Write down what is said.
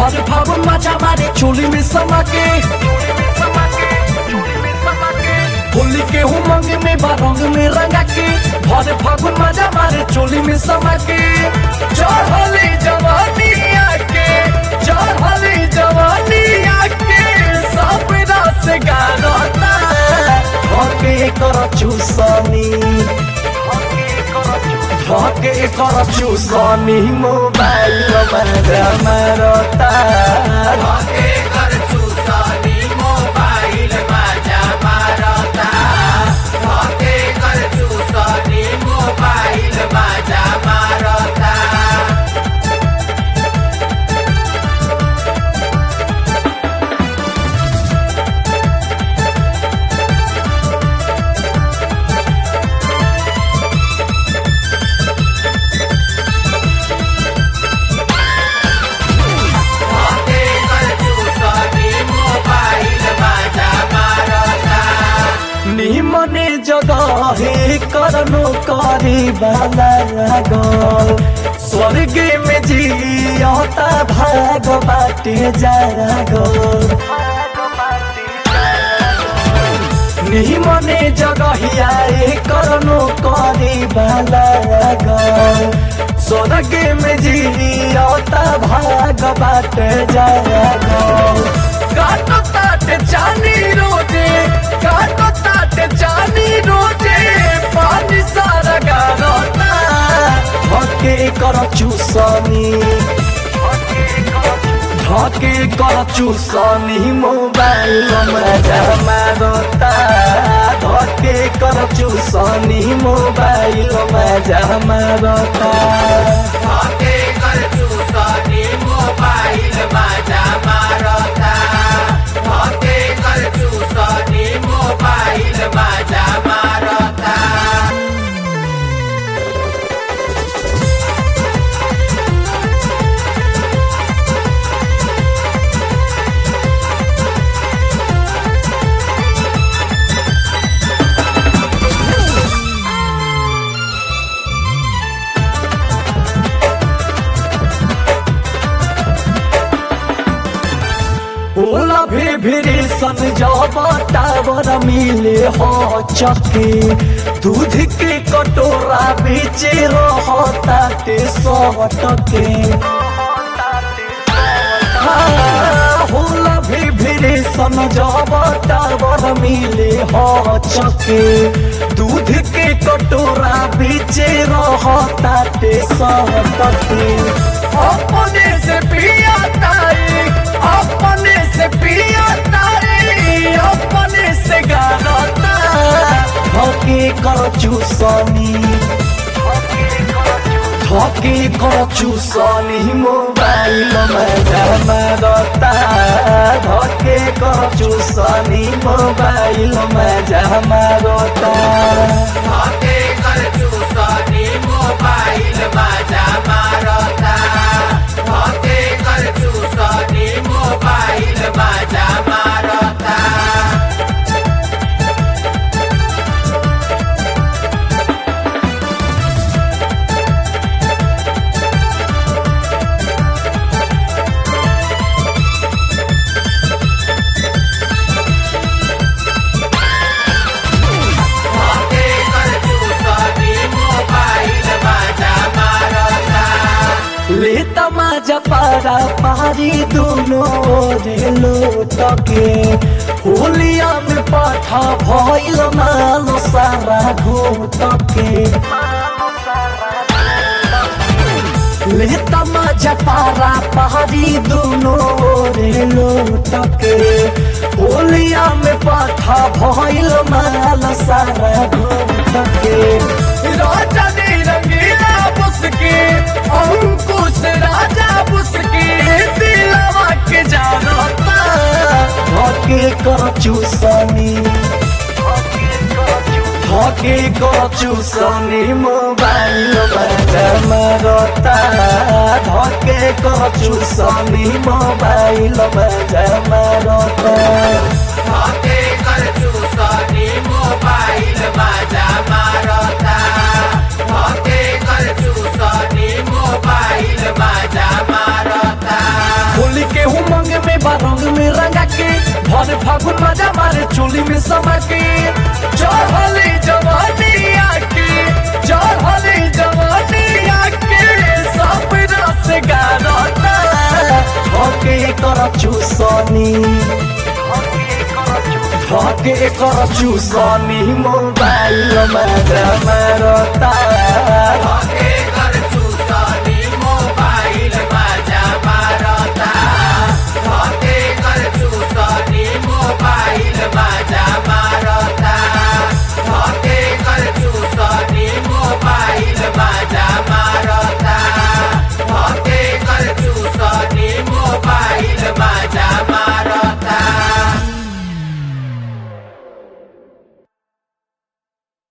भर फागुन मजा मारे चोली में समा के होली के उमंग में बारंग में रंगा के भर फागुन मजा मारे चोली में समा के चढ़ली जवानी आके चढ़ली जवानी आके सब रस गारता धके कर चूसनी धके कर चूसनी मोबाइल में मारता धके कर चूसनी मोबाइल मजा मारता धके कर चूसनी मोबाइल मजा मारता निमने जगह करनो करी वाला गल स्वर्ग में जियता भाग बाटे जागल निमने जगहिया करनो करी वाला गल स्वर्ग में जियता भाग बाटे जागल काटो ताटे चानी रोजे काटो ताटे चानी रोजे पानी सारा गारता धके कर चूसनी धके कर चूसनी मोबाइल मजा मारता धके कर चूसनी मोबाइल मजा मारता धके कर चूसनी मोबाइल मजा मारता धके कर चूसनी मोबाइल मजा मारता ओला भिरी सन जब टावर मिले हो चके दूध के कटोरा बेचे रहता ते 100 टके होला भिरी सन जब टावर मिले हो चके दूध के कटोरा बेचे रहता ते 100 टके अपने से पिया तारी अपने से पिया तारी अपने से गारता धके कर चूसनी धके कर चूसनी मोबाइल में मारता धके कर चूसनी मोबाइल में मारता धके कर चूसनी मोबाइल मजा मारता धके कर चूसनी मोबाइल मजा मारता धके कर चूसनी मोबाइल मजा मारता ले तमाजा पारा पारी दोनों रे लोटके होलिया में पाठा भइल माल सारा घोटके ले तमाजा पारा पारी दोनों रे लोटके होलिया में पाठा भइल माल सारा घोटके राजा ने रंगीला बुसके अंकुश राजा बुसके दिलवा के जानता धके कर चूसनी धके कर चूसनी मोबाइल में मारता धके कर चूसनी मोबाइल में मारता धके कर चूसनी मोबाइल मजा मारता धके कर चूसनी मोबाइल मजा मारता होली के भर फागुन मजा मारे चोली में समा के चढ़ली जवानिया के चढ़ली जवानिया के सब रस गारता धके कर चूसनी धके कर चूसनी मोबाइल में मारता धके